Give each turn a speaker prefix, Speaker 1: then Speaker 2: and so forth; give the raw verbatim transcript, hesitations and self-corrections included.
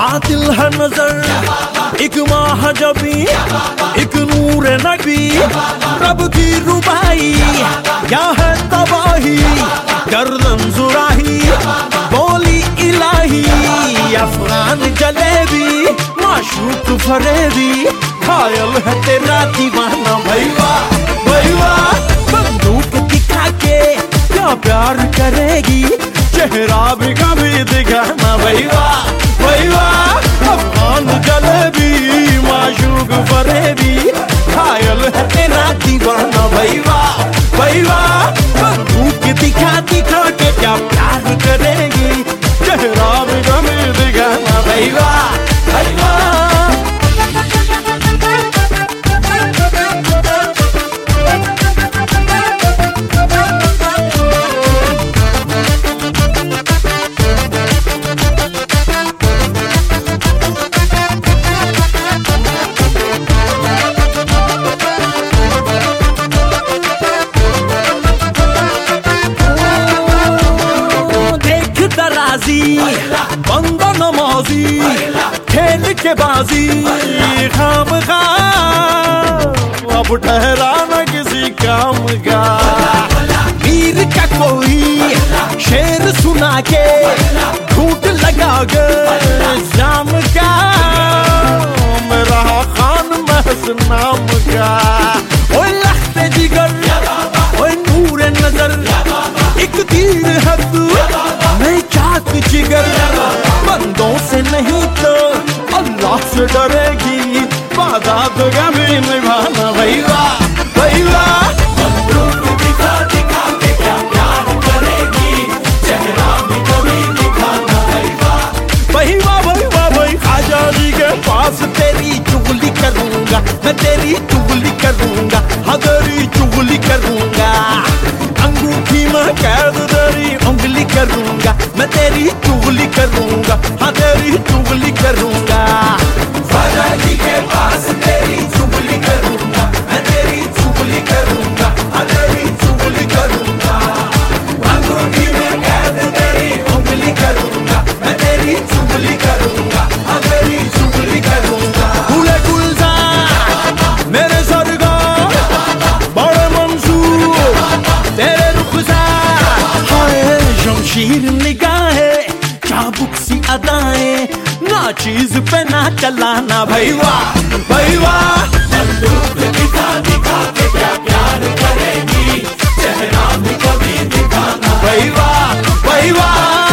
Speaker 1: कातिल है नजर एक महाजबी एक नूर नबी रब की रुबाई क्या है तबाही गर्दन जुराही बोली इलाही अफगान जलेबी माशूक फरेबी घायल है तेरा दीवाना भैया भैया बंदूक दिखा के क्या प्यार करेगी चेहरा भी कभी दिखाना भैया भैया अफगान जलेबी माशूक फरेबी घायल है तेरा दीवाना भैया भैया बंदूक दिखा दिखा के क्या प्यार करेगी चेहरा भी कभी दिखाना भैया भैया बंदा नमाजी खेल के बाजी खाम खा अब ठहरा न किसी काम का वीर का कोई शेर सुना के झूठ लगा के शाम का मेरा खान महस नाम का ओए लख्ते जिगर ओए नूर नजर एक तीर है तू मैं चाक जिगर बंदों से नहीं तो अल्लाह से डरेगी वादा तो कभी निभाना भैया भैया बंदूक दिखा दिखा के क्या प्यार करेगी चेहरा भी कभी दिखाना भैया भैया भैया भाई आजादी के पास तेरी चुगली करूंगा मैं तेरी चुगली करूंगा हाँ तेरी चुगली करूंगा अंगूठी में कैद तेरी उंगली करूंगा मैं तेरी चुगली करूंगा हाँ तेरी चुगली करूंगा आजादी के पास तेरी चुगली करूंगा मैं तेरी चुगली करूंगा हाँ तेरी चुगली करूंगा अंगूठी में कैद तेरी उंगली करूंगा मैं तेरी चुगली करूंगा हाँ तेरी चुगली करूंगा गुले गुलजार मेरे सरगार बड़े मंसूर तेरे रुखसार हाय शमशीर निगाहें चाबुक सी अदाएं ना चीज पे ना चलाना भैया भैया बंदूक दिखा दिखा के क्या प्यार करेगी चेहरा भी कभी दिखाना भैया भैया